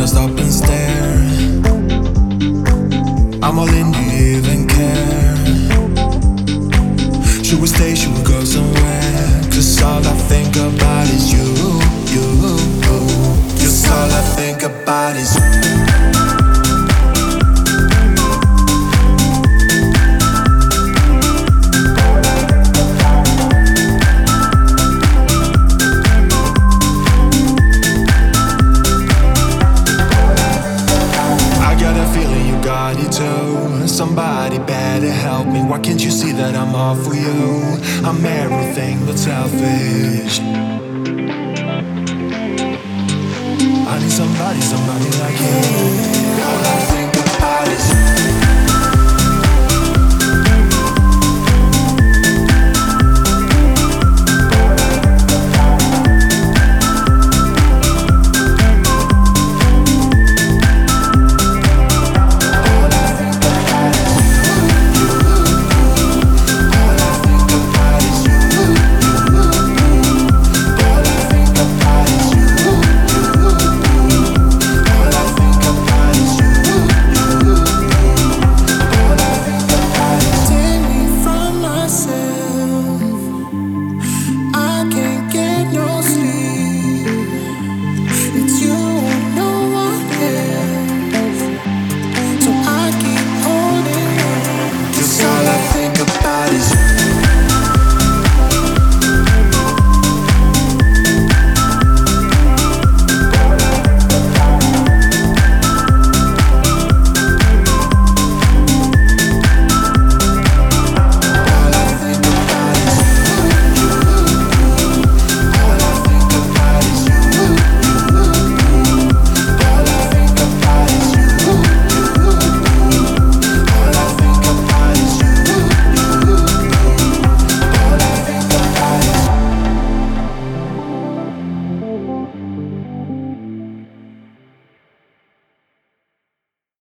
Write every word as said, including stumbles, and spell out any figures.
stop and stare. I'm all in, do you even care? Should we stay, should we go somewhere? Cause all I think about is you, you. Cause all I think about is you. Somebody better help me. Why can't you see that I'm all for you? I'm everything but selfish. I need somebody, somebody like you. All I think about is you.